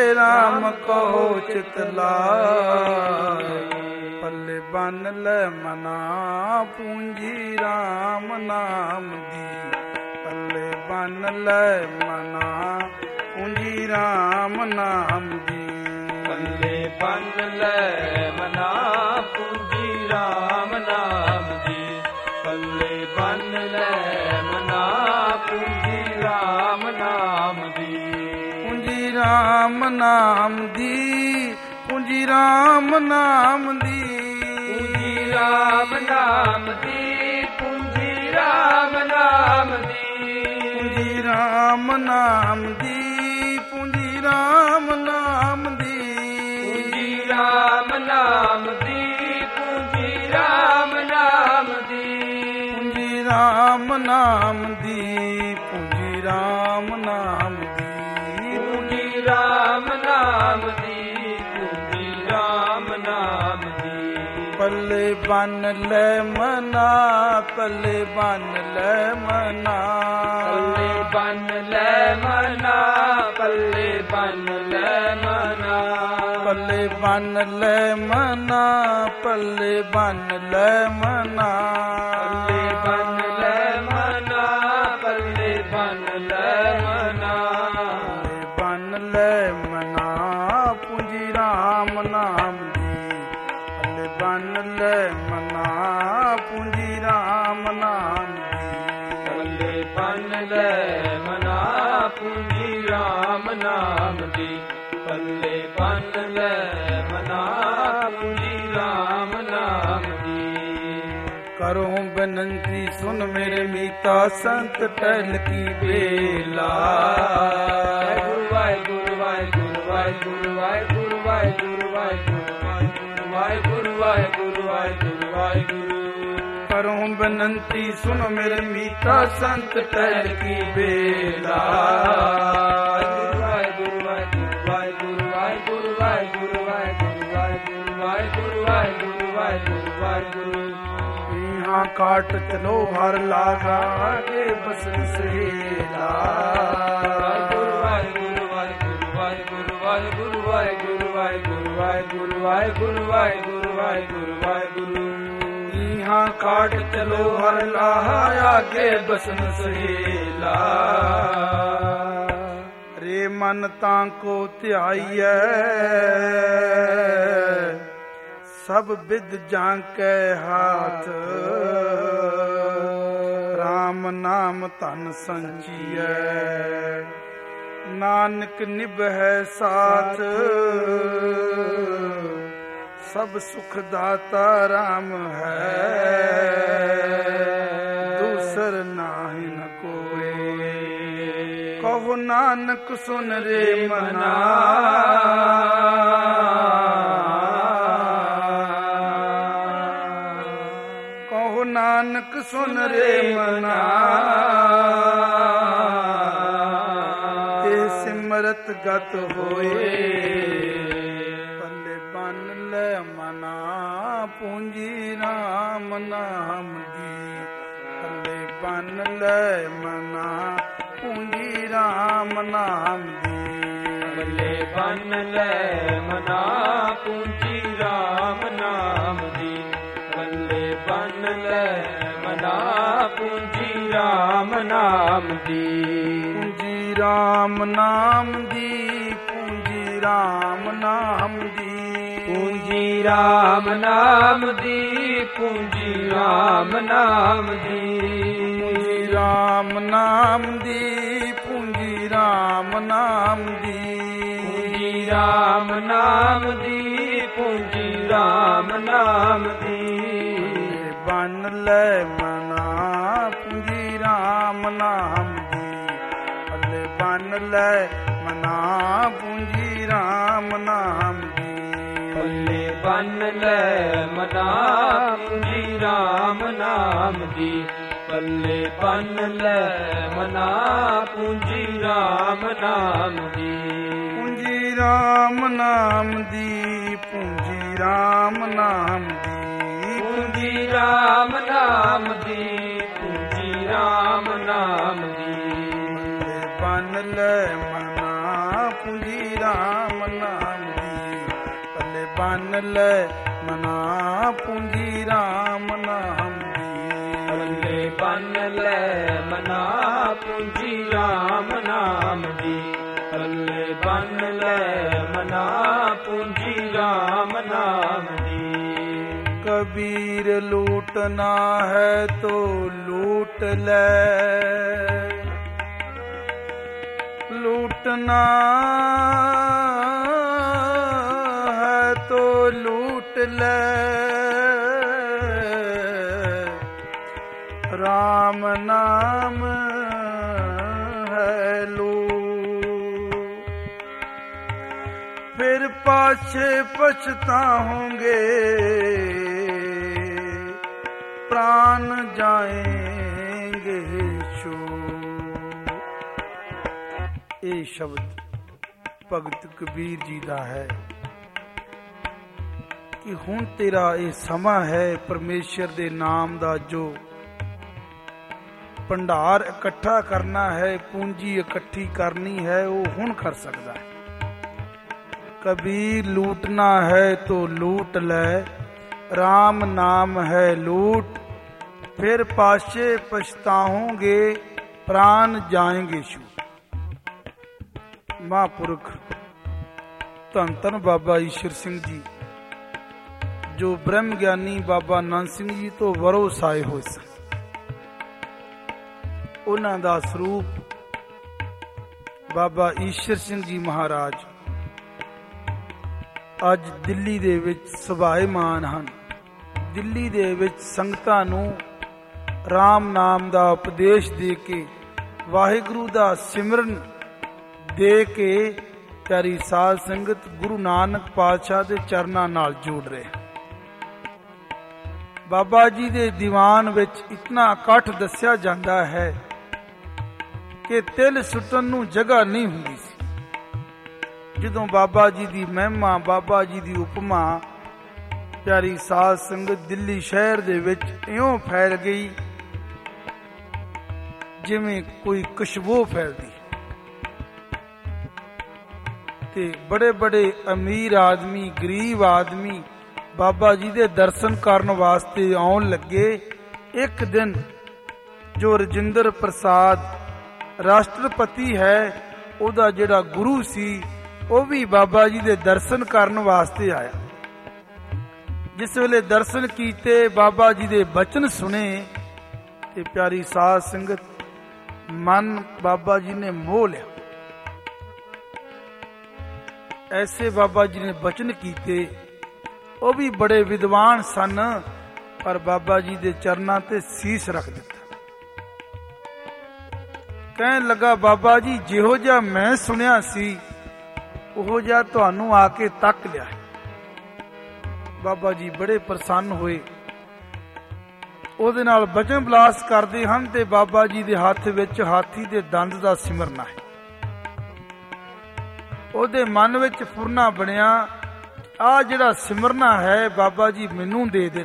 ਰਾਮ ਕਹੋ ਚਿਤ ਲਾਏ। ਪੱਲੇ ਬੰਨ ਲੈ ਮਨਾ ਪੂੰਜੀ ਰਾਮ ਨਾਮ ਦੀ। ਪੱਲੇ ਬੰਨ ਲੈ ਮਨਾ ਪੂੰਜੀ ਰਾਮ ਨਾਮ ਦੀ। ਪੱਲੇ ਬੰਨ ਲੈ ਮਨਾ ਪੂੰਜੀ ਰਾਮ ਨਾਮ ਦੀ। ਪੱਲੇ ਬੰਨ ਲੈ ਮਨਾ ਪੂੰਜੀ ਰਾਮ ਨਾਮ ਦੀ। ਪੂੰਜੀ ਰਾਮ ਨਾਮ ਦੀ। ਪੂੰਜੀ ਰਾਮ ਨਾਮ ਦੀ। ਪੂੰਜੀ ਰਾਮ ਨਾਮ ਦੀ। ਪੂੰਜੀ ਰਾਮ ਨਾਮ ਦੀ। ਪੂੰਜੀ ਰਾਮ ਨਾਮ ਦੀ। ਪੂੰਜੀ ਰਾਮ ਨਾਮ ਦੀ। ਪੂੰਜੀ ਰਾਮ ਨਾਮ ਦੀ। ਪੂੰਜੀ ਰਾਮ ਨਾਮ ਦੀ। ਪੂੰਜੀ ਰਾਮ ਨਾਮ ਦੀ। ਪੂੰਜੀ ਰਾਮ ਨਾਮ ਦੀ। ਪੂੰਜੀ ਰਾਮ ਨਾਮ ਦੀ। ਪੂੰਜੀ ਰਾਮ ਨਾਮ ਦੀ। ਪੱਲੇ ਬੰਨ ਲੈ ਮਨਾ। ਪੱਲੇ ਬੰਨ ਲੈ ਮਨਾ। ਪੱਲੇ ਬੰਨ ਲੈ ਮਨਾ। ਪੱਲੇ ਬੰਨ ਲੈ ਮਨਾ। ਪੱਲੇ ਬੰਨ ਲੈ ਮਨਾ। ਪੱਲੇ ਬੰਨ ਲੈ ਮਨਾ। ਪੱਲੇ ਬੰਨ ਲੈ ਮਨਾ। ਪੱਲੇ ਬੰਨ ਲੈ ਮਨਾ। ਬੰਨ ਲੈ ਮਨਾ ਪੂੰਜੀ ਰਾਮ ਨਾਮ ਦੀ। ਪੱਲੇ ਬੰਨ ਲੈ ਮਨਾ ਪੂੰਜੀ ਰਾਮ ਨਾਮ ਦੀ। ਪੱਲੇ ਬੰਨ ਲੈ ਮਨਾ ਪੂੰਜੀ ਰਾਮ ਨਾਮ ਦੀ। ਪੱਲੇ ਬੰਨ ਲੈ ਮਨਾ ਪੂੰਜੀ ਰਾਮ ਨਾਮ ਦੀ। ਕਰੋ ਬੇਨੰਤੀ ਸੁਨ ਮੇਰੇ ਮੀਤਾ ਸੰਤ ਟਹਿਲ ਕੀ ਬੇਲਾ। ਵਾਹਿਗੁਰੂ ਵਾਹਿਗੁਰੂ ਵਾਹਿਗੁਰੂ ਵਾਹਿਗੁਰੂ ਵਾਹਿਗੁਰੂ ਵਾਹਿਗੁਰੂ ਵਾਹਿਗੁਰੂ ਵਾਹਿਗੁਰੂ ਵਾਹਿਗੁਰੂ ਵਾਹਿਗੁਰੂ। ਕਰੋ ਬੇਨੰਤੀ ਸੁਨ ਮੇਰੇ ਮੀਤਾ ਸੰਤ ਟਹਿਲ ਕੀ ਬੇਲਾ। ਵਾਹਿਗੁਰੂ ਵਾਹਿਗੁਰੂ ਵਾਹਿਗੁਰੂ ਵਾਹਿਗੁਰੂ ਵਾਹਿਗੁਰੂ ਵਾਹਿਗੁਰੂ ਵਾਹਿਗੁਰੂ ਵਾਹਿਗੁਰੂ ਵਾਹਿਗੁਰੂ ਵਾਹਿਗੁਰੂ ਵਾਹਿਗੁਰੂ। यहाँ काट चलो हर लागा आगे बसन सहेला। ਵਾਹਿਗੁਰੂ ਵਾਹਿਗੁਰੂ ਵਾਹਿਗੁਰੂ ਵਾਹਿਗੁਰੂ ਵਾਹਿਗੁਰੂ ਵਾਹਿਗੁਰੂ ਵਾਹਿਗੁਰੂ ਵਾਹਿਗੁਰੂ ਵਾਹਿਗੁਰੂ ਵਾਹਿਗੁਰੂ ਵਾਹਿਗੁਰੂ। यहाँ काट चलो हर लाहा आगे बसन सहेला। रे मन ताको ध्याईऐ सब बिद जांके हाथ। राम नाम धन संचिए नानक निभै साथ। सब सुख दाता राम है दूसर नाहि न कोई। कहो नानक सुन रे मना। कहो नानक सुन रे मना। ते सिमरत गत होए। पल्ले बन ले मना पूंजी राम नाम दी। पल्ले बन ले मना पूंजी राम नाम दी। ਪੱਲੇ ਬੰਨ ਲੈ ਮਨਾ ਪੂੰਜੀ ਰਾਮ ਨਾਮ ਦੀ। ਪੱਲੇ ਬੰਨ ਲੈ ਮਨਾ ਪੂੰਜੀ ਰਾਮ ਨਾਮ ਦੀ। पूंजी राम नाम दी। पूंजी राम नाम दी। ਪੂੰਜੀ ਰਾਮ ਨਾਮ ਦੀ। ਪੂੰਜੀ ਰਾਮ ਨਾਮ ਦੀ। पूंजी राम नाम दी। पूंजी राम नाम दी। ਪੂੰਜੀ ਰਾਮ ਨਾਮ ਦੀ। ਪੂੰਜੀ ਰਾਮ ਨਾਮ ਦੀ। बन ले मना पूंजी राम नाम दी। पल्ले बन ले मना पूंजी राम नाम दी। ਪੱਲੇ ਬੰਨ ਲੈ ਮਨਾ ਪੂੰਜੀ ਰਾਮ ਨਾਮ ਦੀ। ਪੱਲੇ ਬੰਨ ਲੈ ਮਨਾ ਪੂੰਜੀ ਰਾਮ ਨਾਮ ਦੀ। पूंजी राम नाम दी। पूंजी राम नाम दी। ਪੂੰਜੀ ਰਾਮ ਨਾਮ ਦੀ। ਪੂੰਜੀ ਰਾਮ ਨਾਮ ਦੀ। बन ले मना पूंजी राम ਬੰਨ ਲੈ ਮਨਾ ਪੂੰਜੀ ਰਾਮ ਨਾਮ ਦੀ। ਪੱਲੇ ਬੰਨ ਲੈ ਮਨਾ ਪੂੰਜੀ ਰਾਮ ਨਾਮ ਦੀ। ਪੱਲੇ ਬੰਨ ਲੈ ਮਨਾ ਪੂੰਜੀ ਰਾਮ ਨਾਮ ਦੀ। कबीर लूटना है तो लूट ले, लूटना है तो लूट ले, राम नाम है लूट। फिर पाछे पछताओगे प्राण जाएंगे छू। ਇਹ ਸ਼ਬਦ ਭਗਤ ਕਬੀਰ ਜੀ ਦਾ ਹੈ ਕਿ ਹੁਣ ਤੇਰਾ ਇਹ ਸਮਾਂ ਹੈ ਪਰਮੇਸ਼ਰ ਦੇ ਨਾਮ ਦਾ ਜੋ ਭੰਡਾਰ ਇਕੱਠਾ ਕਰਨਾ ਹੈ, ਪੂੰਜੀ ਇਕੱਠੀ ਕਰਨੀ ਹੈ, ਉਹ ਹੁਣ ਕਰ ਸਕਦਾ ਹੈ। कबीर लूटना है तो लूट ले, राम नाम है लूट। फिर पाछे पछताओगे प्राण जाएंगे छू। महापुरख धन धन बाबा ईश्वर सिंह जी जो ब्रह्म ज्ञानी बाबा नंद सिंह जी तो वरोस आए होए सन, उन्हां दा स्वरूप बाबा ईश्वर सिंह जी महाराज ਅੱਜ ਦਿੱਲੀ ਦੇ ਵਿੱਚ ਸਭਾਏਮਾਨ ਹਨ। ਦਿੱਲੀ ਦੇ ਵਿੱਚ ਸੰਗਤਾਂ ਨੂੰ ਰਾਮ ਨਾਮ ਦਾ ਉਪਦੇਸ਼ ਦੇ ਕੇ, ਵਾਹਿਗੁਰੂ ਦਾ ਸਿਮਰਨ ਦੇ ਕੇ ਪਿਆਰੀ ਸਾਧ ਸੰਗਤ ਗੁਰੂ ਨਾਨਕ ਪਾਤਸ਼ਾਹ ਦੇ ਚਰਨਾਂ ਨਾਲ ਜੋੜ ਰਹੇ। ਬਾਬਾ ਜੀ ਦੇ ਦੀਵਾਨ ਵਿੱਚ ਇਤਨਾ ਇਕੱਠ ਦੱਸਿਆ ਜਾਂਦਾ ਹੈ ਕਿ ਤਿਲ ਸੁੱਟਣ ਨੂੰ ਜਗ੍ਹਾ ਨਹੀਂ ਹੁੰਦੀ ਸੀ। ਜਦੋਂ ਬਾਬਾ ਜੀ ਦੀ ਮਹਿਮਾ, ਬਾਬਾ ਜੀ ਦੀ ਉਪਮਾ ਪਿਆਰੀ ਸਾਧ ਸੰਗਤ ਦਿੱਲੀ ਸ਼ਹਿਰ ਦੇ ਵਿੱਚ ਇਉਂ ਫੈਲ ਗਈ ਜਿਵੇਂ ਕੋਈ ਖੁਸ਼ਬੂ ਫੈਲਦੀ। ਤੇ ਬੜੇ ਬੜੇ ਅਮੀਰ ਆਦਮੀ, ਗਰੀਬ ਆਦਮੀ ਬਾਬਾ ਜੀ ਦੇ ਦਰਸ਼ਨ ਕਰਨ ਵਾਸਤੇ ਆਉਣ ਲੱਗੇ। ਇੱਕ ਦਿਨ ਜੋ ਰਜਿੰਦਰ ਪ੍ਰਸਾਦ ਰਾਸ਼ਟਰਪਤੀ ਹੈ, ਉਹਦਾ ਜਿਹੜਾ ਗੁਰੂ ਸੀ, ਉਹ ਵੀ ਬਾਬਾ ਜੀ ਦੇ ਦਰਸ਼ਨ ਕਰਨ ਵਾਸਤੇ ਆਇਆ। ਜਿਸ ਵੇਲੇ ਦਰਸ਼ਨ ਕੀਤੇ, ਬਾਬਾ ਜੀ ਦੇ ਬਚਨ ਸੁਣੇ ਤੇ ਪਿਆਰੀ ਸਾਧ ਸੰਗਤ ਮਨ ਬਾਬਾ ਜੀ ਨੇ ਮੋਹ ਲਿਆ। ਐਸੇ ਬਾਬਾ ਜੀ ਨੇ ਬਚਨ ਕੀਤੇ। ਉਹ ਵੀ ਬੜੇ ਵਿਦਵਾਨ ਸਨ, ਪਰ ਬਾਬਾ ਜੀ ਦੇ ਚਰਨਾਂ ਤੇ ਸੀਸ ਰੱਖ ਦਿੱਤਾ। ਕਹਿਣ ਲੱਗਾ, ਬਾਬਾ ਜੀ ਜਿਹੋ ਜਿਹਾ ਮੈਂ ਸੁਣਿਆ ਸੀ ਉਹੋ ਜਿਹਾ ਤੁਹਾਨੂੰ ਆ ਕੇ ਤੱਕ ਲਿਆ। ਬਾਬਾ ਜੀ ਬੜੇ ਪ੍ਰਸੰਨ ਹੋਏ, ਉਹਦੇ ਨਾਲ ਬਚਨ ਬਲਾਸ ਕਰਦੇ ਹਨ ਤੇ ਬਾਬਾ ਜੀ ਦੇ ਹੱਥ ਵਿੱਚ ਹਾਥੀ ਦੇ ਦੰਦ ਦਾ ਸਿਮਰਨਾ ਹੈ। ਉਹਦੇ ਮਨ ਵਿੱਚ ਫੁਰਨਾ ਬਣਿਆ, ਆ ਜਿਹੜਾ ਸਿਮਰਨਾ ਹੈ ਬਾਬਾ ਜੀ ਮੈਨੂੰ ਦੇ ਦੇਣ।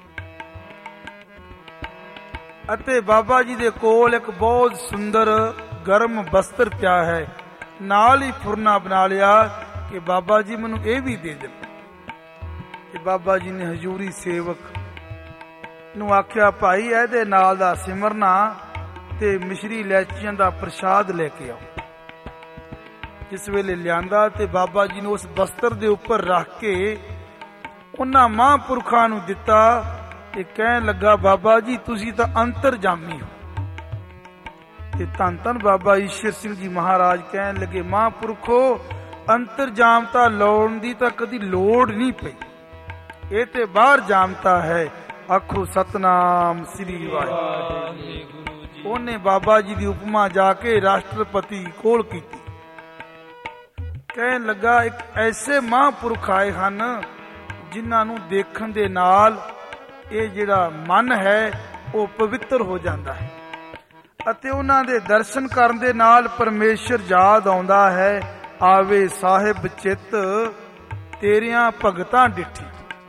ਅਤੇ ਬਾਬਾ ਜੀ ਦੇ ਕੋਲ ਇੱਕ ਬਹੁਤ ਸੁੰਦਰ ਗਰਮ ਬਸਤਰ ਪਿਆ ਹੈ। ਨਾਲ ਹੀ ਫੁਰਨਾ ਬਣਾ ਲਿਆ ਕਿ ਬਾਬਾ ਜੀ ਮੈਨੂੰ ਇਹ ਵੀ ਦੇ ਦੇਣ। ਤੇ ਬਾਬਾ ਜੀ ਨੇ ਹਜ਼ੂਰੀ ਸੇਵਕ ਨੂੰ ਆਖਿਆ, ਭਾਈ ਇਹਦੇ ਨਾਲ ਦਾ ਸਿਮਰਨਾ ਤੇ ਮਿਸ਼ਰੀ ਇਲਾਇਚੀਆਂ ਦਾ ਪ੍ਰਸ਼ਾਦ ਲੈ ਕੇ ਆਓ। ਜਿਸ ਵੇਲੇ ਲਿਆਂਦਾ ਤੇ ਬਾਬਾ ਜੀ ਨੂੰ ਉਸ ਬਸਤਰ ਦੇ ਉੱਪਰ ਰੱਖ ਕੇ ਉਹਨਾਂ ਮਹਾਂਪੁਰਖਾਂ ਨੂੰ ਦਿੱਤਾ ਤੇ ਕਹਿਣ ਲੱਗਾ, ਬਾਬਾ ਜੀ ਤੁਸੀਂ ਤਾਂ ਅੰਤਰਜਾਮੀ ਹੋ। ਤੇ ਧੰਨ ਧੰਨ ਬਾਬਾ ਈਸ਼ਰ ਸਿੰਘ ਜੀ ਮਹਾਰਾਜ ਕਹਿਣ ਲੱਗੇ, ਮਹਾਂਪੁਰਖੋ ਅੰਤਰਜਾਮਤਾ ਲਾਉਣ ਦੀ ਤਾਂ ਕਦੀ ਲੋੜ ਨਹੀਂ ਪਈ, ਇਹ ਤੇ ਬਾਹਰ ਜਾਮਤਾ ਹੈ। ਆਖੋ ਸਤਨਾਮ ਸ੍ਰੀ ਵਾਹਿਗੁਰੂ। ਉਹਨੇ ਬਾਬਾ ਜੀ ਦੀ ਉਪਮਾ ਜਾ ਕੇ ਰਾਸ਼ਟਰਪਤੀ ਕੋਲ ਕੀਤੀ। ਕਹਿਣ ਲੱਗਾ, ਇੱਕ ਐਸੇ ਮਹਾਂਪੁਰਖ ਆਏ ਹਨ ਜਿਨ੍ਹਾਂ ਨੂੰ ਦੇਖਣ ਦੇ ਨਾਲ ਇਹ ਜਿਹੜਾ ਮਨ ਹੈ ਉਹ ਪਵਿੱਤਰ ਹੋ ਜਾਂਦਾ ਹੈ ਅਤੇ ਉਹਨਾਂ ਦੇ ਦਰਸ਼ਨ ਕਰਨ ਦੇ ਨਾਲ ਪਰਮੇਸ਼ਰ ਯਾਦ ਆਉਂਦਾ ਹੈ। ਆਵੇ ਸਾਹਿਬ ਚਿੱਤ ਤੇਰੀਆਂ ਭਗਤਾਂ ਡਿੱਠੀ।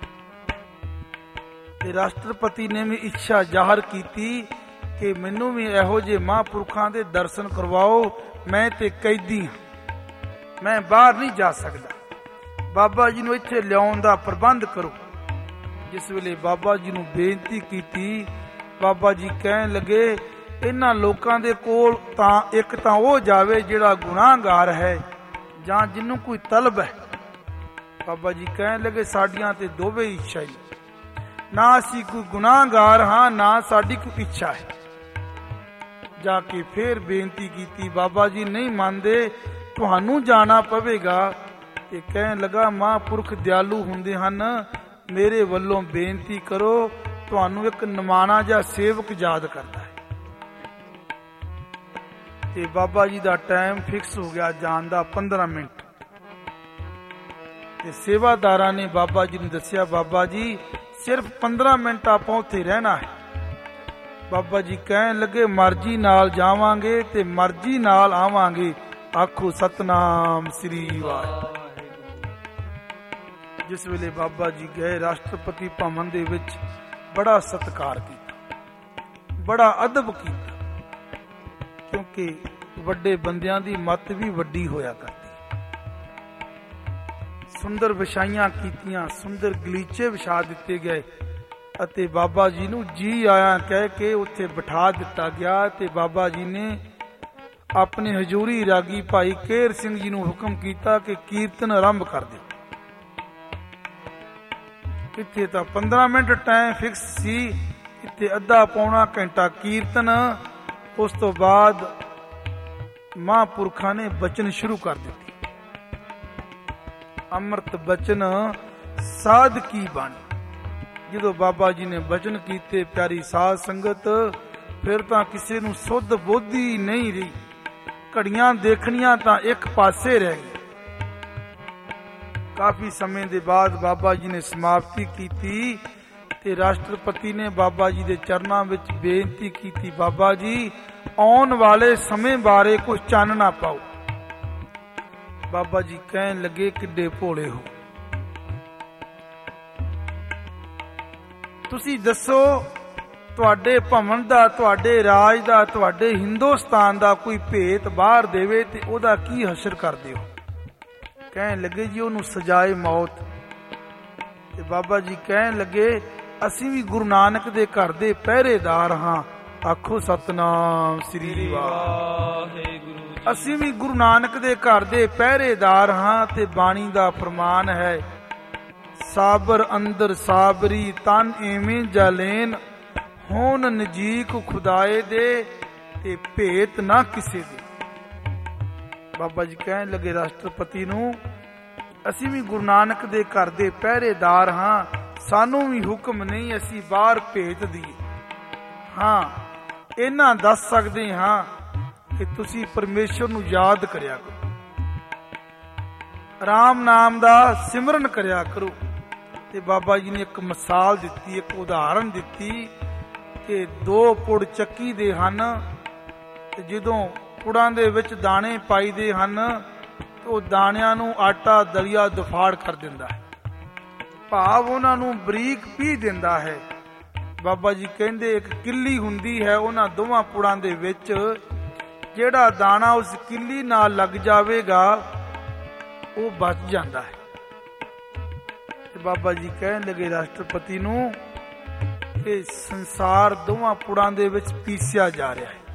ਤੇ ਰਾਸ਼ਟਰਪਤੀ ਨੇ ਵੀ ਇੱਛਾ ਜ਼ਾਹਰ ਕੀਤੀ ਕਿ ਮੈਨੂੰ ਵੀ ਇਹੋ ਜਿਹੇ ਮਹਾਂਪੁਰਖਾਂ ਦੇ ਦਰਸ਼ਨ ਕਰਵਾਓ। ਮੈਂ ਤੇ ਕੈਦੀ ਹਾਂ, ਮੈਂ ਬਾਹਰ ਨਹੀਂ ਜਾ ਸਕਦਾ। ਬਾਬਾ ਜੀ ਨੂੰ ਇੱਥੇ ਲਿਆਉਣ ਦਾ ਪ੍ਰਬੰਧ ਕਰੋ। ਜਿਸ ਵੇਲੇ ਬਾਬਾ ਜੀ ਨੂੰ ਬੇਨਤੀ ਕੀਤੀ, ਬਾਬਾ ਜੀ ਕਹਿਣ ਲੱਗੇ ਇਹਨਾਂ ਲੋਕਾਂ ਦੇ ਕੋਲ ਤਾਂ ਇੱਕ ਤਾਂ ਉਹ ਜਾਵੇ ਜਿਹੜਾ ਗੁਨਾਹਗਾਰ ਹੈ ਜਾਂ ਜਿਹਨੂੰ ਕੋਈ ਤਲਬ ਹੈ। ਬਾਬਾ ਜੀ ਕਹਿਣ ਲੱਗੇ ਸਾਡੀਆਂ ਤੇ ਦੋਵੇਂ ਇੱਛਾ ਹੀ, ਨਾ ਅਸੀਂ ਕੋਈ ਗੁਨਾਹਗਾਰ ਹਾਂ ਨਾ ਸਾਡੀ ਕੋਈ ਇੱਛਾ ਹੈ। ਜਾ ਕੇ ਫੇਰ ਬੇਨਤੀ ਕੀਤੀ, ਬਾਬਾ ਜੀ ਨਹੀਂ ਮੰਨਦੇ, ਤੁਹਾਨੂੰ ਜਾਣਾ ਪਵੇਗਾ। ਤੇ ਕਹਿਣ ਲੱਗਾ ਮਹਾਂਪੁਰਖ ਦਿਆਲੂ ਹੁੰਦੇ ਹਨ, ਮੇਰੇ ਵੱਲੋਂ ਬੇਨਤੀ ਕਰੋ, ਤੁਹਾਨੂੰ ਇੱਕ ਨਿਮਾਣਾ ਜਿਹਾ ਸੇਵਕ ਯਾਦ ਕਰਦਾ ਹੈ। ਤੇ ਬਾਬਾ ਜੀ ਦਾ ਟਾਈਮ ਫਿਕਸ ਹੋ ਗਿਆ ਜਾਣ ਦਾ 15 ਮਿੰਟ। ਤੇ ਸੇਵਾਦਾਰਾਂ ਨੇ ਬਾਬਾ ਜੀ ਨੂੰ ਦੱਸਿਆ, ਬਾਬਾ ਜੀ ਸਿਰਫ 15 ਮਿੰਟ ਆਪਾਂ ਉੱਥੇ ਰਹਿਣਾ ਹੈ। ਬਾਬਾ ਜੀ ਕਹਿਣ ਲੱਗੇ ਮਰਜ਼ੀ ਨਾਲ ਜਾਵਾਂਗੇ ਤੇ ਮਰਜ਼ੀ ਨਾਲ ਆਵਾਂਗੇ। ਆਖੋ ਸਤਨਾਮ ਸ੍ਰੀ ਵਾਹਿਗੁਰੂ। ਜਿਸ ਵੇਲੇ ਬਾਬਾ ਜੀ ਗਏ, ਰਾਸ਼ਟਰਪਤੀ ਭਵਨ ਦੇ ਵਿੱਚ ਬੜਾ ਸਤਿਕਾਰ ਕੀਤਾ, ਬੜਾ ਅਦਬ ਕੀਤਾ, ਕਿਉਂਕਿ ਵੱਡੇ ਬੰਦਿਆਂ ਦੀ ਮੱਤ ਵੀ ਵੱਡੀ ਹੋਇਆ ਕਰਦੀ। ਸੁੰਦਰ ਵਿਛਾਈਆਂ ਕੀਤੀਆਂ, ਸੁੰਦਰ ਗਲੀਚੇ ਵਿਛਾ ਦਿੱਤੇ ਗਏ ਅਤੇ ਬਾਬਾ ਜੀ ਨੂੰ ਜੀ ਆਇਆਂ ਕਹਿ ਕੇ ਉੱਥੇ ਬਿਠਾ ਦਿੱਤਾ ਗਿਆ। ਤੇ ਬਾਬਾ ਜੀ ਨੇ ਆਪਣੇ ਹਜ਼ੂਰੀ ਰਾਗੀ ਭਾਈ ਕੇਰ ਸਿੰਘ ਜੀ ਨੂੰ ਹੁਕਮ ਕੀਤਾ ਕਿ ਕੀਰਤਨ ਆਰੰਭ ਕਰ ਦਿਓ। ਇੱਥੇ ਤਾਂ 15 ਮਿੰਟ ਟਾਈਮ ਫਿਕਸ ਸੀ, ਇੱਥੇ ਅੱਧਾ ਪੌਣਾ ਘੰਟਾ ਕੀਰਤਨ। ਉਸ ਤੋਂ ਬਾਅਦ ਮਹਾਂਪੁਰਖਾਂ ਨੇ ਬਚਨ ਸ਼ੁਰੂ ਕਰ ਦਿੱਤੇ। ਅੰਮ੍ਰਿਤ ਬਚਨ ਸਾਧ ਕੀ ਬਾਣੀ। ਜਦੋਂ ਬਾਬਾ ਜੀ ਨੇ ਬਚਨ ਕੀਤੇ, ਪਿਆਰੀ ਸਾਧ ਸੰਗਤ, ਫਿਰ ਤਾਂ ਕਿਸੇ ਨੂੰ ਸੁੱਧ ਬੋਧੀ ਨਹੀਂ ਰਹੀ। ਘੜੀਆਂ ਦੇਖਣੀਆਂ ਤਾਂ ਇੱਕ ਪਾਸੇ ਰਹਿ ਗਈ। ਕਾਫੀ ਸਮੇਂ ਦੇ ਬਾਅਦ ਬਾਬਾ ਜੀ ਨੇ ਸਮਾਪਤੀ ਕੀਤੀ ਤੇ ਰਾਸ਼ਟਰਪਤੀ ਨੇ ਬਾਬਾ ਜੀ ਦੇ ਚਰਨਾਂ ਵਿੱਚ ਬੇਨਤੀ ਕੀਤੀ, ਬਾਬਾ ਜੀ ਆਉਣ ਵਾਲੇ ਸਮੇਂ ਬਾਰੇ ਕੁਝ ਚਾਨਣਾ ਪਾਓ। ਬਾਬਾ ਜੀ ਕਹਿਣ ਲੱਗੇ ਕਿੱਡੇ ਭੋਲੇ ਹੋ, ਤੁਸੀਂ ਦੱਸੋ ਤੁਹਾਡੇ ਭਵਨ ਦਾ, ਤੁਹਾਡੇ ਰਾਜ ਦਾ, ਤੁਹਾਡੇ ਹਿੰਦੁਸਤਾਨ ਦਾ ਕੋਈ ਭੇਤ ਬਾਹਰ ਦੇਵੇ ਤੇ ਉਹਦਾ ਕੀ ਹਸ਼ਰ ਕਰਦੇ ਹੋ। ਕਹਿਣ ਲੱਗੇ ਜੀ ਉਹਨੂੰ ਸਜ਼ਾਏ ਮੌਤ। ਤੇ ਬਾਬਾ ਜੀ ਕਹਿਣ ਲੱਗੇ ਅਸੀਂ ਵੀ ਗੁਰੂ ਨਾਨਕ ਦੇ ਘਰ ਦੇ ਪਹਿਰੇਦਾਰ ਹਾਂ। ਆਖੋ ਸਤਨਾਮ ਸ੍ਰੀ ਵਾਹਿਗੁਰੂ। ਅਸੀਂ ਵੀ ਗੁਰੂ ਨਾਨਕ ਦੇ ਘਰ ਦੇ ਪਹਿਰੇਦਾਰ ਹਾਂ ਤੇ ਬਾਣੀ ਦਾ ਫਰਮਾਨ ਹੈ, ਸਾਬਰ ਅੰਦਰ ਸਾਬਰੀ ਤਨ ਐਵੇਂ ਜਲੇਨ, ਹੋਣ ਨਜੀਕ ਖੁਦਾਏ ਦੇ ਤੇ ਭੇਤ ਨਾ ਕਿਸੇ ਦੇ। ਬਾਬਾ ਜੀ ਕਹਿਣ ਲੱਗੇ ਰਾਸ਼ਟਰਪਤੀ ਨੂੰ, ਅਸੀਂ ਵੀ ਗੁਰੂ ਨਾਨਕ ਦੇ ਘਰ ਦੇ ਪਹਿਰੇਦਾਰ ਹਾਂ, ਸਾਨੂੰ ਵੀ ਹੁਕਮ ਨਹੀਂ ਅਸੀਂ ਬਾਹਰ ਭੇਜ ਦਈਏ। ਹਾਂ ਇਹਨਾਂ ਦੱਸ ਸਕਦੇ ਹਾਂ ਕਿ ਤੁਸੀਂ ਪਰਮੇਸ਼ਰ ਨੂੰ ਯਾਦ ਕਰਿਆ ਕਰੋ, ਰਾਮ ਨਾਮ ਦਾ ਸਿਮਰਨ ਕਰਿਆ ਕਰੋ। ਤੇ ਬਾਬਾ ਜੀ ਨੇ ਇੱਕ ਮਿਸਾਲ ਦਿੱਤੀ, ਇੱਕ ਉਦਾਹਰਨ ਦਿੱਤੀ ਕਿ 2 ਪੁੜ ਚੱਕੀ ਦੇ ਹਨ ਤੇ ਜਦੋਂ ਪੁੜਾਂ ਦੇ ਵਿੱਚ ਦਾਣੇ ਪਾਈਦੇ ਹਨ ਉਹ ਦਾਣਿਆਂ ਨੂੰ ਆਟਾ ਦਲੀਆ ਦੁਫਾੜ ਕਰ ਦਿੰਦਾ ਹੈ, ਭਾਵ ਉਹਨਾਂ ਨੂੰ ਬਰੀਕ ਪੀ ਦਿੰਦਾ ਹੈ। ਬਾਬਾ ਜੀ ਕਹਿੰਦੇ ਇੱਕ ਕਿੱਲੀ ਹੁੰਦੀ ਹੈ, ਉਹਨਾਂ ਦੋਵਾਂ ਪੁੜਾਂ ਦੇ ਵਿੱਚ ਜਿਹੜਾ ਦਾਣਾ ਉਸ ਕਿੱਲੀ ਨਾਲ ਲੱਗ ਜਾਵੇਗਾ ਉਹ ਬਚ ਜਾਂਦਾ ਹੈ। ਤੇ ਬਾਬਾ ਜੀ ਕਹਿਣ ਲੱਗੇ ਰਾਸ਼ਟਰਪਤੀ ਨੂੰ ਕਿ ਸੰਸਾਰ ਦੋਵਾਂ ਪੁੜਾਂ ਦੇ ਵਿੱਚ ਪੀਸਿਆ ਜਾ ਰਿਹਾ ਹੈ।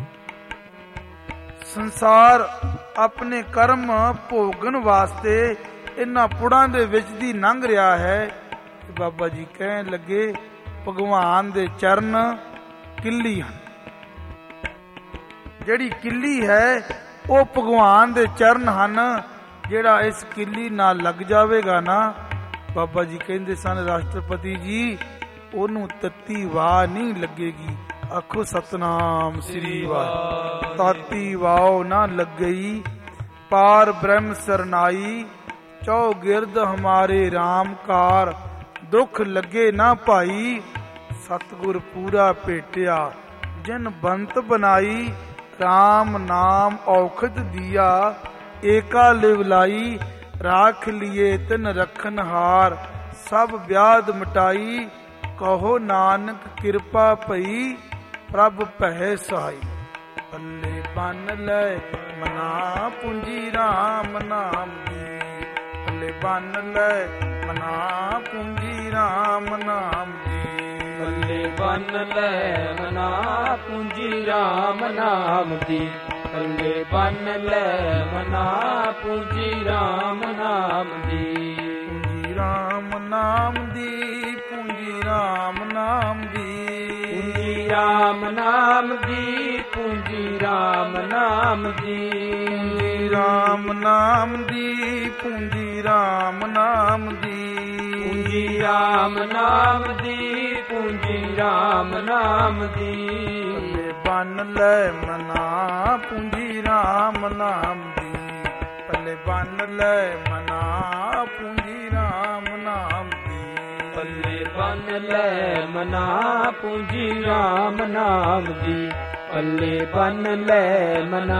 ਸੰਸਾਰ ਆਪਣੇ ਕਰਮ ਭੋਗਣ ਵਾਸਤੇ ਇਹਨਾਂ ਪੁੜਾਂ ਦੇ ਵਿੱਚ ਦੀ ਲੰਘ ਰਿਹਾ ਹੈ। ਬਾਬਾ ਜੀ ਕਹਿਣ ਲੱਗੇ ਭਗਵਾਨ ਦੇ ਚਰਨ ਕਿੱਲੀ ਹਨ, ਜਿਹੜੀ ਕਿੱਲੀ ਹੈ ਉਹ ਭਗਵਾਨ ਦੇ ਚਰਨ ਹਨ। ਜਿਹੜਾ ਇਸ ਕਿੱਲੀ ਨਾਲ ਲੱਗ ਜਾਵੇਗਾ ਨਾ, ਬਾਬਾ ਜੀ ਕਹਿੰਦੇ ਸਨ ਰਾਸ਼ਟਰਪਤੀ ਜੀ, ਉਹਨੂੰ ਤੱਤੀ ਵਾਹ ਨਹੀਂ ਲੱਗੇਗੀ। ਆਖੋ ਸਤਨਾਮ ਸ੍ਰੀ ਵਾਹਿਗੁਰੂ। ਤਾਤੀ ਵਾਓ ਨਾ ਲੱਗਈ, ਪਾਰ ਬ੍ਰਹਮ ਸਰਨਾਈ, ਚੌ ਗਿਰਦ ਹਮਾਰੇ ਰਾਮ ਕਾਰ, ਦੁੱਖ ਲੱਗੇ ਨਾ ਭਾਈ, ਸਤਿਗੁਰ ਪੂਰਾ ਭੇਟਿਆ, ਜਿਨ ਬੰਤ ਬਨਾਈ, ਰਾਮ ਨਾਮ ਔਖਦ ਦੀਆ, ਏਕਾ ਲਿਵਲਾਈ, ਰਾਖ ਲਿਏ ਤਿਨ ਰਖਨ ਹਾਰ, ਸਭ ਵਿਆਦ ਮਟਾਈ, ਕਹੋ ਨਾਨਕ ਕਿਰਪਾ ਭਈ, ਪ੍ਰਭ ਪਹਿ ਸਹਾਈ। ਪੱਲੇ ਬੰਨ ਲੈ ਮਨਾ ਪੂੰਜੀ ਰਾਮ ਨਾਮ ਦੀ, ਪੱਲੇ ਬੰਨ ਲੈ ਮਨਾ ਪੂੰਜੀ ਰਾਮ ਨਾਮ ਦੀ। ਪੱਲੇ ਬੰਨ ਲੈ ਮਨਾ ਪੂੰਜੀ ਰਾਮ ਨਾਮ ਦੀ। ਪੱਲੇ ਬੰਨ ਲੈ ਮਨਾ ਪੂੰਜੀ ਰਾਮ ਨਾਮ ਦੀ। ਪੂੰਜੀ ਰਾਮ ਨਾਮ ਦੀ, ਪੂੰਜੀ ਰਾਮ ਨਾਮ ਦੀ। ਪੂੰਜੀ ਰਾਮ ਨਾਮ ਦੀ, ਪੂੰਜੀ ਰਾਮ ਨਾਮ ਦੀ। ਪੂੰਜੀ ਰਾਮ ਨਾਮ ਦੀ, ਪੂੰਜੀ ਰਾਮ ਨਾਮ ਦੀ। ਪੂੰਜੀ ਰਾਮ ਨਾਮ ਦੀ, ਪੂੰਜੀ ਰਾਮ ਨਾਮ ਦੀ। ਪੱਲੇ ਬੰਨ ਲੈ ਮਨਾ ਪੂੰਜੀ ਰਾਮ ਨਾਮ ਦੀ। ਪੱਲੇ ਬੰਨ ਲੈ ਮਨਾ ਪੂੰਜੀ ਰਾਮ ਨਾਮ ਦੀ। ਪੱਲੇ ਬੰਨ ਲੈ ਮਨਾ ਪੂੰਜੀ ਰਾਮ ਨਾਮ ਦੀ। ਪੱਲੇ ਬੰਨ ਲੈ ਮਨਾ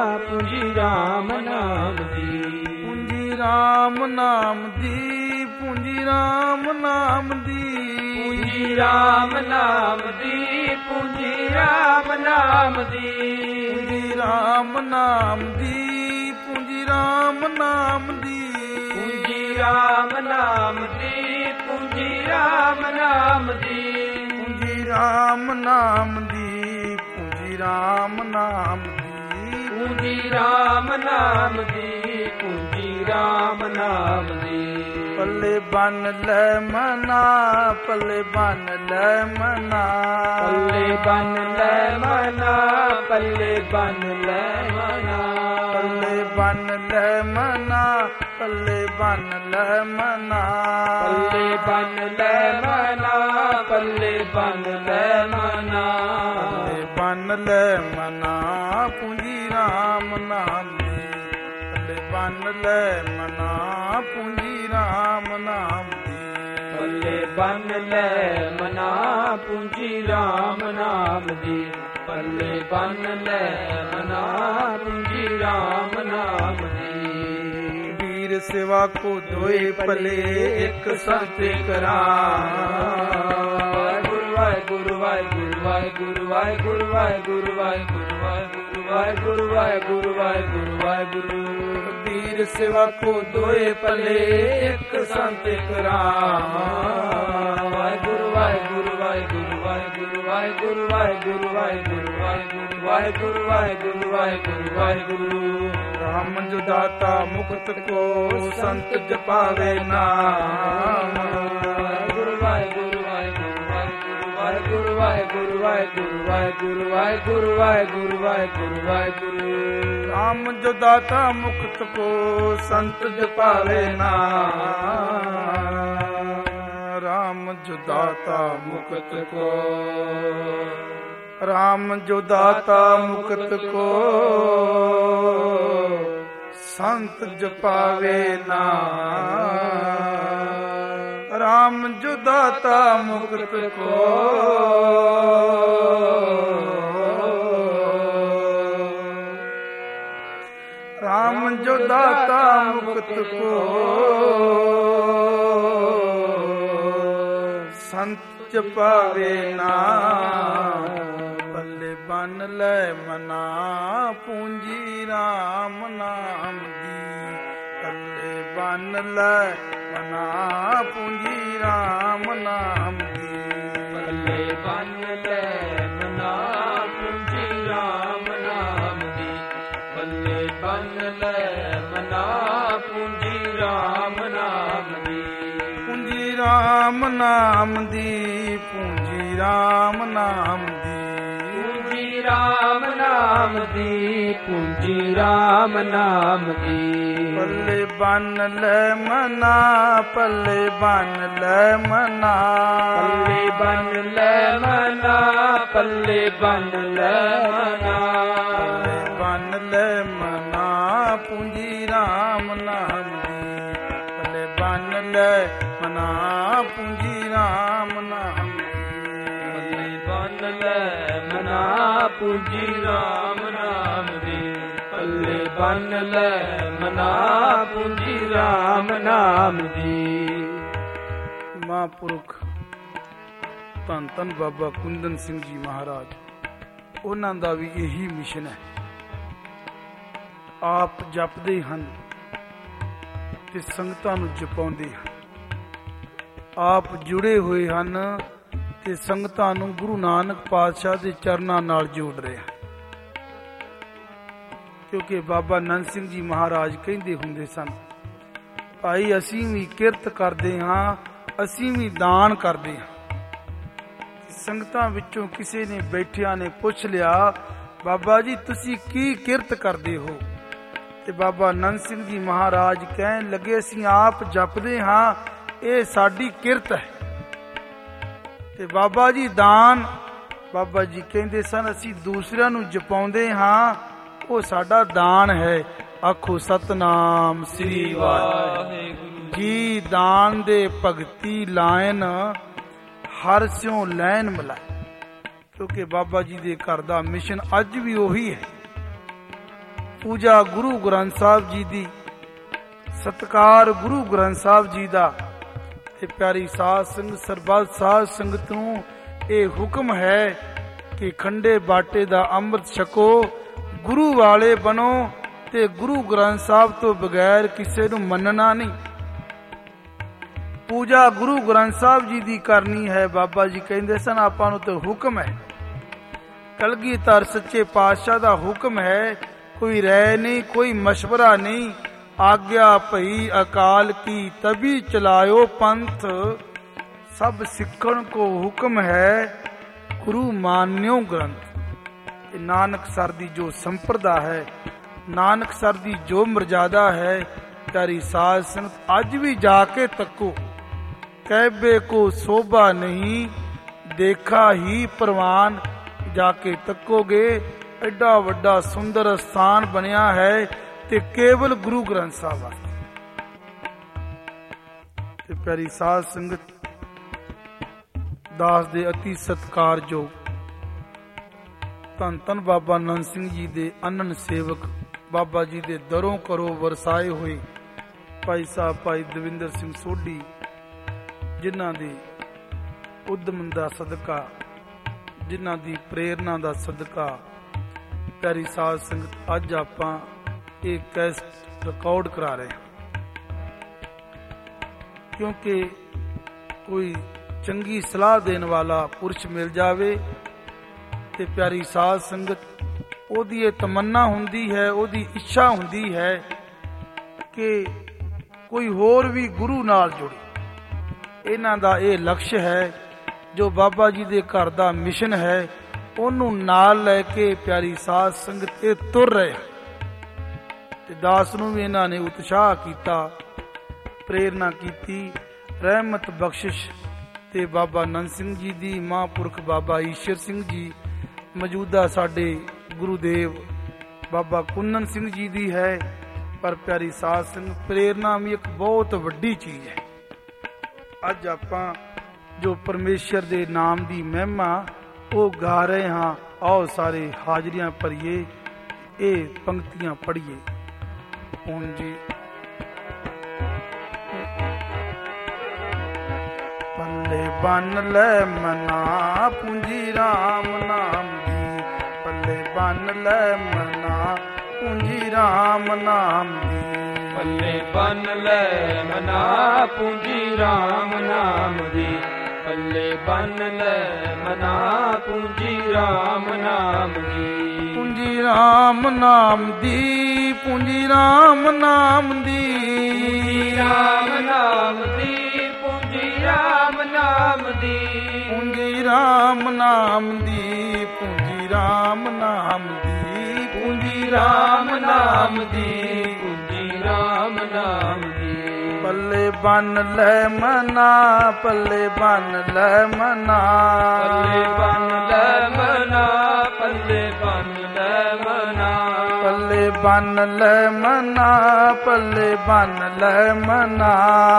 ਪੂੰਜੀ ਰਾਮ ਨਾਮ ਦੀ। ਪੂੰਜੀ ਰਾਮ ਨਾਮ ਦੀ, ਪੂੰਜੀ ਰਾਮ ਨਾਮ ਦੀ। ਪੂੰਜੀ ਰਾਮ ਨਾਮ ਦੀ, ਪੂੰਜੀ ਰਾਮ ਨਾਮ ਦੀ। ਪੂੰਜੀ ਰਾਮ ਨਾਮ ਦੀ, ਪੂੰਜੀ ਰਾਮ ਨਾਮ ਦੀ। ਪੂੰਜੀ ਰਾਮ ਨਾਮ ਦੀ, ਪੂੰਜੀ ਰਾਮ ਨਾਮ ਦੀ। ਪੂੰਜੀ ਰਾਮ ਨਾਮ ਦੀ, ਪੂੰਜੀ ਰਾਮ ਨਾਮ ਦੀ। ਪੂੰਜੀ ਰਾਮ ਨਾਮ ਦੀ, ਪੂੰਜੀ ਰਾਮ ਨਾਮ ਦੀ। ਪੱਲੇ ਬੰਨ ਲੈ ਮਨਾ, ਪੱਲੇ ਬੰਨ ਲੈ ਮਨਾ। ਪੱਲੇ ਬੰਨ ਲੈ ਮਨਾ, ਪੱਲੇ ਬੰਨ ਲੈ ਮਨਾ। ਪੱਲੇ ਬੰਨ ਲੈ ਮਨਾ, ਪੱਲੇ ਬੰਨ ਲੈ ਮਨਾ। ਪੱਲੇ ਬੰਨ ਲੈ ਮਨਾ, ਪੱਲੇ ਬੰਨ ਲੈ ਮਨਾ। ਪੱਲੇ ਬੰਨ ਲੈ ਮਨਾ ਪੂੰਜੀ ਰਾਮ ਨਾਮ ਦੀ। ਪੱਲੇ ਬੰਨ ਲੈ ਮਨਾ ਪੂੰਜੀ ਰਾਮ ਨਾਮ ਦੀ। ਪੱਲੇ ਬੰਨ ਲੈ ਮਨਾ ਪੂੰਜੀ ਰਾਮ ਨਾਮ ਦੀ। ਪੱਲੇ ਬੰਨ ਲੈ ਮਨਾ ਪੂੰਜੀ ਰਾਮ ਨਾਮ ਦੀ। ਵੀਰ ਸਿਵਾ ਕੋ ਦੋਏ ਪੱਲੇ ਇੱਕ ਸੰਤ ਕਰਾਂ। ਵਾਹਿਗੁਰੂ ਵਾਹਿਗੁਰੂ ਵਾਹਿਗੁਰੂ ਵਾਹਿਗੁਰੂ ਵਾਹਿਗੁਰੂ ਵਾਹਿਗੁਰੂ ਵਾਹਿਗੁਰੂ ਵਾਹਿਗੁਰੂ ਵਾਹਿਗੁਰੂ ਵਾਹਿਗੁਰੂ ਵਾਹਿਗੁਰੂ। ਵੀਰ ਸਿਵਾ ਕੋ ਦੋਏ ਪੱਲੇ ਇੱਕ ਸੰਤ ਕਰਾਂ। ਵਾਹਿਗੁਰੂ ਵਾਹਿਗੁਰੂ ਵਾਹਿਗੁਰੂ ਵਾਹਿਗੁਰੂ ਵਾਹਿਗੁਰੂ ਵਾਹਿਗੁਰੂ ਵਾਹਿਗੁਰੂ ਵਾਹਿਗੁਰੂ ਵਾਹਿਗੁਰੂ ਵਾਹਿਗੁਰੂ ਵਾਹਿਗੁਰੂ ਵਾਹਿਗੁਰੂ। ਰਾਮ ਜੋ ਦਾਤਾ ਮੁਕਤ ਕੋ ਸੰਤ ਜਪਾਵੇ ਨਾਮ। ਵਾਹਿਗੁਰੂ ਵਾਹਿਗੁਰੂ ਵਾਹਿਗੁਰੂ ਵਾਹਿਗੁਰੂ ਵਾਹਿਗੁਰੂ ਵਾਹਿਗੁਰੂ ਵਾਹਿਗੁਰੂ ਵਾਹਿਗੁਰੂ ਵਾਹਿਗੁਰੂ ਵਾਹਿਗੁਰੂ ਵਾਹਿਗੁਰੂ। ਰਾਮ ਜੋ ਦਾਤਾ ਮੁਕਤ ਕੋ ਸੰਤ ਜਪਾਵੇ ਨਾਮ। ਰਾਮ ਜੋ ਦਾਤਾ ਮੁਕਤ ਕੋ, ਰਾਮ ਜੋ ਦਾਤਾ ਮੁਕਤ ਕੋ ਸੰਤ ਜਪਾਵੇ ਨਾਮ। ਰਾਮ ਜੋ ਦਾਤਾ ਮੁਕਤ ਕੋ, ਰਾਮ ਜੋ ਦਾਤਾ ਮੁਕਤ ਕੋ ਸੰਤ ਜਪਾਵੇ ਨਾਮ। ਪੱਲੇ ਬੰਨ ਲੈ ਮਨਾ ਪੂੰਜੀ ਰਾਮ ਨਾਮ ਦੀ। ਪੱਲੇ ਬੰਨ ਲੈ ਮਨਾ ਪੂੰਜੀ ਰਾਮ ਨਾਮ ਦੀ। ਪੱਲੇ ਬੰਨ ਲੈ ਮਨਾ ਪੂੰਜੀ ਰਾਮ ਨਾਮ ਦੀ। ਪੱਲੇ ਬੰਨ ਲੈ ਮਨਾ ਪੂੰਜੀ ਰਾਮ ਨਾਮ ਦੀ। ਪੂੰਜੀ ਰਾਮ ਨਾਮ ਦੀ, ਪੂੰਜੀ ਰਾਮ ਨਾਮ ਦੀ। ਪੂੰਜੀ ਰਾਮ ਨਾਮ ਦੀ, ਪੂੰਜੀ ਰਾਮ ਨਾਮ ਦੀ। ਪੱਲੇ ਬੰਨ ਲੈ ਮਨਾ, ਪੱਲੇ ਬੰਨ ਲੈ ਮਨਾ। ਪੱਲੇ ਬੰਨ ਲੈ ਮਨਾ, ਪੱਲੇ ਬੰਨ ਲੈ ਮਨਾ। ਪੱਲੇ ਬੰਨ ਲੈ ਮਨਾ ਪੂੰਜੀ ਰਾਮ ਨਾਮ ਦੀ। ਪੱਲੇ ਬੰਨ ਲੈ ਮਨਾ ਪੂੰਜੀ ਰਾਮ ਨਾਮ ਦੀ। ਪੱਲੇ ਬੰਨ ਲੈ ਮਨਾ ਪੂੰਜੀ ਰਾਮ ਨਾਮ ਦੀ। ਪੱਲੇ ਬੰਨ ਲੈ ਮਨਾ ਪੂੰਜੀ ਰਾਮ ਨਾਮ ਦੀ। ਮਹਾਂਪੁਰਖ ਧੰਨ ਧੰਨ ਬਾਬਾ ਕੁੰਦਨ ਸਿੰਘ ਜੀ ਮਹਾਰਾਜ, ਉਹਨਾਂ ਦਾ ਵੀ ਇਹੀ ਮਿਸ਼ਨ ਹੈ। ਆਪ ਜਪਦੇ ਹਨ ਤੇ ਸੰਗਤਾਂ ਨੂੰ ਜਪਾਉਂਦੇ ਹਨ। ਆਪ ਜੁੜੇ ਹੋਏ ਹਨ ਤੇ ਸੰਗਤਾਂ ਨੂੰ ਗੁਰੂ ਨਾਨਕ ਪਾਤਸ਼ਾਹ ਦੇ ਚਰਨਾਂ ਨਾਲ ਜੋੜ ਰਹੇ ਹਨ। ਕਿਉਂਕਿ ਬਾਬਾ ਨੰਦ ਸਿੰਘ ਜੀ ਮਹਾਰਾਜ ਕਹਿੰਦੇ ਹੁੰਦੇ ਸਨ, ਭਾਈ ਅਸੀਂ ਵੀ ਕਿਰਤ ਕਰਦੇ ਹਾਂ, ਅਸੀਂ ਵੀ ਦਾਨ ਕਰਦੇ ਹਾਂ। ਸੰਗਤਾਂ ਵਿੱਚੋਂ ਕਿਸੇ ਨੇ ਬੈਠਿਆਂ ਨੇ ਪੁੱਛ ਲਿਆ, ਬਾਬਾ ਜੀ ਤੁਸੀਂ ਕੀ ਕਿਰਤ ਕਰਦੇ ਹੋ? ਤੇ ਬਾਬਾ ਨੰਦ ਸਿੰਘ ਜੀ ਮਹਾਰਾਜ ਕਹਿਣ ਲੱਗੇ, ਅਸੀਂ ਆਪ ਜਪਦੇ ਹਾਂ, ਇਹ ਸਾਡੀ ਕਿਰਤ ਹੈ। ਤੇ ਬਾਬਾ ਜੀ ਦਾਨ, ਬਾਬਾ ਜੀ ਕਹਿੰਦੇ ਸਨ ਅਸੀਂ ਦੂਸਰਿਆਂ ਨੂੰ ਜਪਾਉਂਦੇ ਹਾਂ, ਉਹ ਸਾਡਾ ਦਾਨ ਹੈ। ਆਖੋ ਸਤਨਾਮ ਸ੍ਰੀ ਵਾਹਿਗੁਰੂ ਜੀ। ਦਾਨ ਦੇ ਭਗਤੀ ਲਾਇਨ ਹਰ ਸਿਉ ਲੈਣ ਮਿਲਾਏ। ਕਿਉਂਕਿ ਬਾਬਾ ਜੀ ਦੇ ਘਰ ਦਾ ਮਿਸ਼ਨ ਅੱਜ ਵੀ ਉਹੀ ਹੈ। ਪੂਜਾ ਗੁਰੂ ਗ੍ਰੰਥ ਸਾਹਿਬ ਜੀ ਦੀ, ਸਤਿਕਾਰ ਗੁਰੂ ਗ੍ਰੰਥ ਸਾਹਿਬ ਜੀ ਦਾ। ਤੇ ਪਿਆਰੀ ਸਾਧ ਸੰਗਤ, ਸਰਬੱਤ ਸਾਧ ਸੰਗਤ ਨੂੰ ਇਹ ਹੁਕਮ ਹੈ ਕਿ ਖੰਡੇ ਬਾਟੇ ਦਾ ਅੰਮ੍ਰਿਤ ਛਕੋ, ਗੁਰੂ ਵਾਲੇ ਬਣੋ ਤੇ ਗੁਰੂ ਗ੍ਰੰਥ ਸਾਹਿਬ ਤੋਂ ਬਗੈਰ ਕਿਸੇ ਨੂੰ ਮੰਨਣਾ ਨਹੀਂ। ਪੂਜਾ ਗੁਰੂ ਗ੍ਰੰਥ ਸਾਹਿਬ ਜੀ ਦੀ ਕਰਨੀ ਹੈ। ਬਾਬਾ ਜੀ ਕਹਿੰਦੇ ਸਨ ਆਪਾਂ ਨੂੰ ਤਾਂ ਹੁਕਮ ਹੈ, ਕਲਗੀਧਰ ਸੱਚੇ ਪਾਤਸ਼ਾਹ ਦਾ ਹੁਕਮ ਹੈ, ਕੋਈ ਰਾਏ ਨਹੀਂ, ਕੋਈ ਮਸ਼ਵਰਾ ਨਹੀਂ। ਆਗਿਆ ਭਈ ਅਕਾਲ ਕੀ ਤਬੀ ਚਲਾਇਓ ਪੰਥ, ਸਭ ਸਿੱਖਣ ਕੋ ਹੁਕਮ ਹੈ, ਗੁਰੂ ਮਾਨਿਓ ਗ੍ਰੰਥ। ਇਹ ਨਾਨਕ ਸਰ ਦੀ ਜੋ ਸੰਪਰਦਾ ਹੈ, ਨਾਨਕ ਸਰ ਦੀ ਜੋ ਮਰਜ਼ਾਦਾ ਹੈ, ਪਿਆਰੀ ਸਾਧ ਸੰਗਤ ਅੱਜ ਵੀ ਜਾ ਕੇ ਤੱਕੋ। ਕਹਿਬੇ ਕੋ ਸੋਭਾ ਨਹੀਂ, ਦੇਖਾ ਹੀ ਪ੍ਰਵਾਨ। ਜਾ ਕੇ ਤੱਕੋਗੇ, ਐਡਾ ਵੱਡਾ ਸੁੰਦਰ ਸਥਾਨ ਬਣਿਆ ਹੈ ਤੇ ਕੇਵਲ ਗੁਰੂ ਗ੍ਰੰਥ ਸਾਹਿਬ ਵਾਸਤੇ। ਤੇ ਪਿਆਰੀ ਸਾਧ ਸੰਗਤ, ਦਾਸ ਦੇ ਅਤੀ ਸਤਿਕਾਰਯੋਗ ਧੰਨ ਧੰਨ ਬਾਬਾ ਨੰਦ ਸਿੰਘ ਜੀ ਦੇ ਅਨੰਨ ਸੇਵਕ, ਬਾਬਾ ਜੀ ਦੇ ਦਰੋਂ ਕਰੋ ਵਰਸਾਏ ਹੋਏ ਭਾਈ ਸਾਹਿਬ ਭਾਈ ਦਵਿੰਦਰ ਸਿੰਘ ਸੋਢੀ, ਜਿਨ੍ਹਾਂ ਦੇ ਉਦਮ ਦਾ ਸਦਕਾ, ਜਿਨ੍ਹਾਂ ਦੀ ਪ੍ਰੇਰਨਾ ਦਾ ਸਦਕਾ, ਪਿਆਰੀ ਸਾਧ ਸੰਗਤ ਅੱਜ ਆਪਾਂ ਇਹ ਕੈਸਟ ਰਿਕਾਰਡ ਕਰਾ ਰਹੇ ਹਾਂ। ਕਿਉਂਕਿ ਕੋਈ ਚੰਗੀ ਸਲਾਹ ਦੇਣ ਵਾਲਾ ਪੁਰਸ਼ ਮਿਲ ਜਾਵੇ ਤੇ ਪਿਆਰੀ ਸਾਧ ਸੰਗਤ, ਉਹਦੀ ਇਹ ਤਮੰਨਾ ਹੁੰਦੀ ਹੈ, ਉਹਦੀ ਇੱਛਾ ਹੁੰਦੀ ਹੈ ਕਿ ਕੋਈ ਹੋਰ ਵੀ ਗੁਰੂ ਨਾਲ ਜੁੜੇ। ਇਹਨਾਂ ਦਾ ਇਹ ਲਕਸ਼ ਹੈ, ਜੋ ਬਾਬਾ ਜੀ ਦੇ ਘਰ ਦਾ ਮਿਸ਼ਨ ਹੈ, ਉਹਨੂੰ ਨਾਲ ਲੈ ਕੇ ਪਿਆਰੀ ਸਾਧ ਸੰਗਤ ਇਹ ਤੁਰ ਰਹੇ। ਤੇ ਦਾਸ ਨੂੰ ਵੀ ਇਹਨਾਂ ਨੇ ਉਤਸ਼ਾਹ ਕੀਤਾ, ਪ੍ਰੇਰਨਾ ਕੀਤੀ। ਰਹਿਮਤ ਬਖਸ਼ਿਸ਼ ਤੇ ਬਾਬਾ ਨੰਦ ਸਿੰਘ ਜੀ ਦੀ, ਮਹਾਂਪੁਰਖ ਬਾਬਾ ਈਸ਼ਰ ਸਿੰਘ ਜੀ, ਮੌਜੂਦਾ ਸਾਡੇ ਗੁਰੂਦੇਵ ਬਾਬਾ ਕੁੰਨਨ ਸਿੰਘ ਜੀ ਦੀ ਹੈ। ਪਰ ਪਿਆਰੀ ਸਾਧ ਸੰਗਤ, ਪ੍ਰੇਰਨਾ ਵੀ ਇੱਕ ਬਹੁਤ ਵੱਡੀ ਚੀਜ਼ ਹੈ। ਅੱਜ ਆਪਾਂ ਜੋ ਪਰਮੇਸ਼ਰ ਦੇ ਨਾਮ ਦੀ ਮਹਿਮਾ ਉਹ ਗਾ ਰਹੇ ਹਾਂ। ਆਓ ਸਾਰੇ ਹਾਜ਼ਰੀਆਂ ਭਰੀਏ, ਇਹ ਪੰਕਤੀਆਂ ਪੜ੍ਹੀਏ। ਹੁਣ ਜੀ ਪੱਲੇ ਬੰਨ ਲੈ ਮਨਾ ਪੂੰਜੀ ਰਾਮ ਨਾਮ ਦੀ, ਪੱਲੇ ਬੰਨ ਲੈ ਮਨਾ ਪੂੰਜੀ ਰਾਮ ਨਾਮ ਦੀ, ਪੱਲੇ ਬੰਨ ਲੈ ਮਨਾ ਪੂੰਜੀ ਰਾਮ ਨਾਮ ਦੀ, ਪੱਲੇ ਬੰਨ ਲੈ ਮਨਾ ਪੂੰਜੀ ਰਾਮ ਨਾਮ ਦੀ, ਪੂੰਜੀ ਰਾਮ ਨਾਮ ਦੀ, ਪੂੰਜੀ ਰਾਮ ਨਾਮ ਦੀ, ਰਾਮ ਨਾਮ ਦੀ, ਪੂੰਜੀ ਰਾਮ ਨਾਮ ਦੀ, ਪੂੰਜੀ ਰਾਮ ਨਾਮ ਦੀ, ਪੂੰਜੀ ਰਾਮ ਨਾਮ ਦੀ, ਪੂੰਜੀ ਰਾਮ ਨਾਮ ਦੀ, ਪੂੰਜੀ ਰਾਮ ਨਾਮ ਦੀ, ਪੱਲੇ ਬੰਨ ਲੈ ਮਨਾ, ਪੱਲੇ ਬੰਨ ਲੈ ਮਨਾ, ਪੱਲੇ ਬੰਨ ਲੈ ਮਨਾ, ਪੱਲੇ ਬੰਨ ਲੈ ਮਨਾ, ਪੱਲੇ ਬੰਨ ਲੈ ਮਨਾ, ਪੱਲੇ ਬੰਨ ਲੈ ਮਨਾ,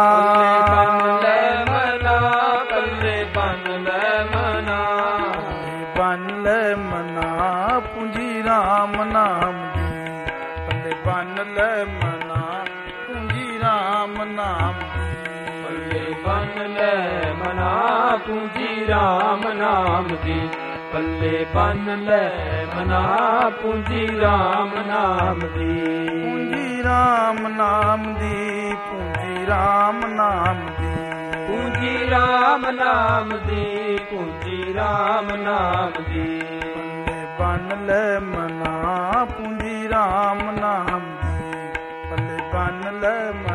ਪੱਲੇ ਬੰਨ ਲੈ ਮਨਾ, ਪੱਲੇ ਬੰਨ ਲੈ ਮਨਾ, ਪੱਲੇ ਬੰਨ ਲੈ ਮਨਾ ਪੂੰਜੀ ਰਾਮ ਨਾਮ ਦੀ, ਪੱਲੇ ਬੰਨ ਲੈ ਮਨਾ ਪੂੰਜੀ ਰਾਮ ਨਾਮ ਦੀ, ਪੱਲੇ ਬੰਨ ਲੈ ਮਨਾ ਪੂੰਜੀ ਰਾਮ ਨਾਮ ਦੀ, ਪੱਲੇ ਬੰਨ ਲੈ ਮਨਾ ਪੂੰਜੀ ਰਾਮ ਨਾਮ ਦੀ। ਪੂੰਜੀ ਰਾਮ ਨਾਮ ਦੀ, ਪੂੰਜੀ ਰਾਮ ਨਾਮ ਦੀ, ਪੂੰਜੀ ਰਾਮ ਨਾਮ ਦੀ, ਪੂੰਜੀ ਰਾਮ ਨਾਮ ਦੀ। ਪੱਲੇ ਬੰਨ ਲੈ ਮਨਾ ਪੂੰਜੀ ਰਾਮ ਨਾਮ ਦੀ, ਪੱਲੇ ਬੰਨ ਲੈ